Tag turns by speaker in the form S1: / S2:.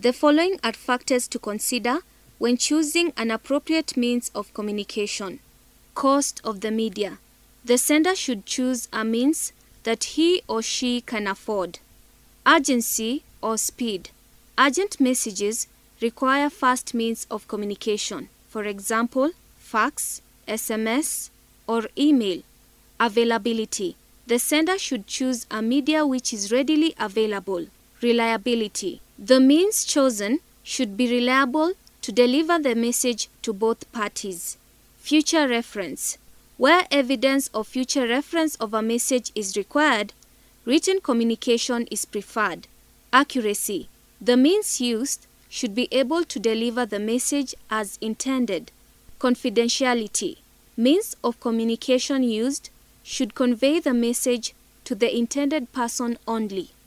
S1: The following are factors to consider when choosing an appropriate means of communication. Cost of the media. The sender should choose a means that he or she can afford. Urgency or speed. Urgent messages require fast means of communication, for example, fax, SMS, or email. Availability. The sender should choose a media which is readily available. Reliability. The means chosen should be reliable to deliver the message to both parties. Future reference. Where evidence of future reference of a message is required, written communication is preferred. Accuracy. The means used should be able to deliver the message as intended. Confidentiality. Means of communication used should convey the message to the intended person only.